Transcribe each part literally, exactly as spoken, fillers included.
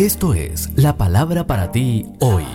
Esto es la palabra para ti hoy.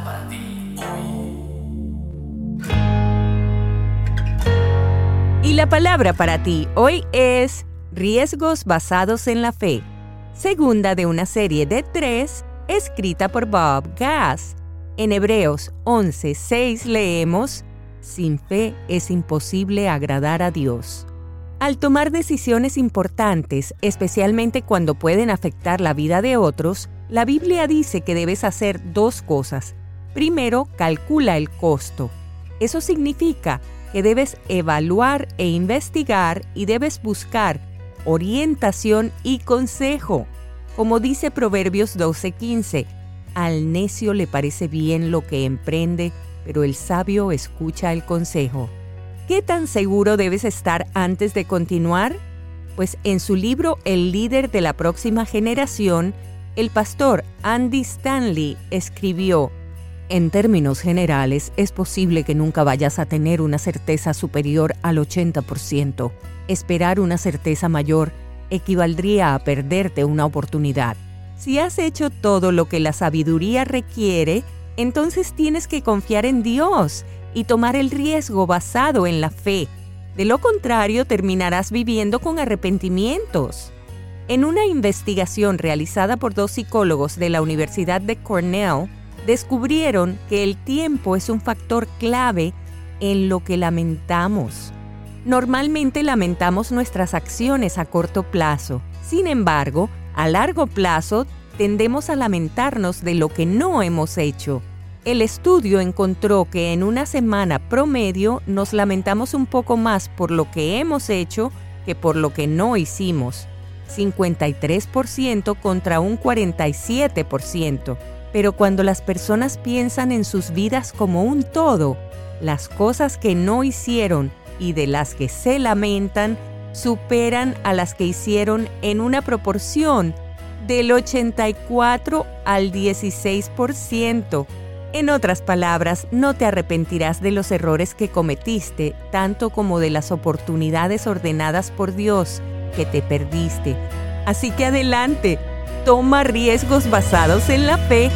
Y la palabra para ti hoy es riesgos basados en la fe, segunda de una serie de tres, escrita por Bob Gass. En Hebreos once seis leemos: sin fe es imposible agradar a Dios. Al tomar decisiones importantes, especialmente cuando pueden afectar la vida de otros, la Biblia dice que debes hacer dos cosas. Primero, calcula el costo. Eso significa que debes evaluar e investigar y debes buscar orientación y consejo. Como dice Proverbios doce quince, al necio le parece bien lo que emprende, pero el sabio escucha el consejo. ¿Qué tan seguro debes estar antes de continuar? Pues en su libro El líder de la próxima generación, el pastor Andy Stanley escribió: en términos generales, es posible que nunca vayas a tener una certeza superior al ochenta por ciento. Esperar una certeza mayor equivaldría a perderte una oportunidad. Si has hecho todo lo que la sabiduría requiere, entonces tienes que confiar en Dios y tomar el riesgo basado en la fe. De lo contrario, terminarás viviendo con arrepentimientos. En una investigación realizada por dos psicólogos de la Universidad de Cornell, descubrieron que el tiempo es un factor clave en lo que lamentamos. Normalmente lamentamos nuestras acciones a corto plazo. Sin embargo, a largo plazo tendemos a lamentarnos de lo que no hemos hecho. El estudio encontró que en una semana promedio nos lamentamos un poco más por lo que hemos hecho que por lo que no hicimos. cincuenta y tres por ciento contra un cuarenta y siete por ciento. Pero cuando las personas piensan en sus vidas como un todo, las cosas que no hicieron y de las que se lamentan superan a las que hicieron en una proporción del ochenta y cuatro al dieciséis por ciento. En otras palabras, no te arrepentirás de los errores que cometiste, tanto como de las oportunidades ordenadas por Dios que te perdiste. Así que adelante, toma riesgos basados en la fe.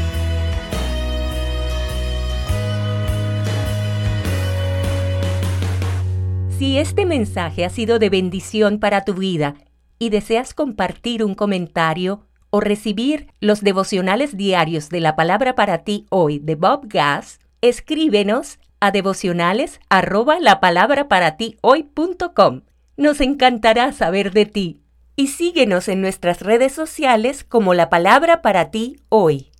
Si este mensaje ha sido de bendición para tu vida y deseas compartir un comentario o recibir los devocionales diarios de la palabra para ti hoy de Bob Gass, escríbenos a devocionales arroba la palabra para ti hoy punto com. Nos encantará saber de ti y síguenos en nuestras redes sociales como La Palabra para ti hoy.